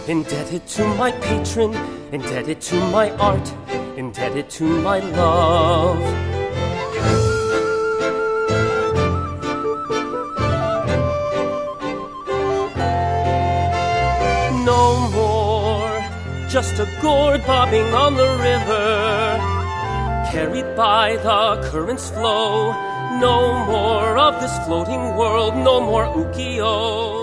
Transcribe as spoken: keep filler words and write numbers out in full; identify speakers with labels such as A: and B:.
A: Indebted to my patron, indebted to my art, indebted to my love. No more, just a gourd bobbing on the river, carried by the current's flow. No more of this floating world, no more ukiyo.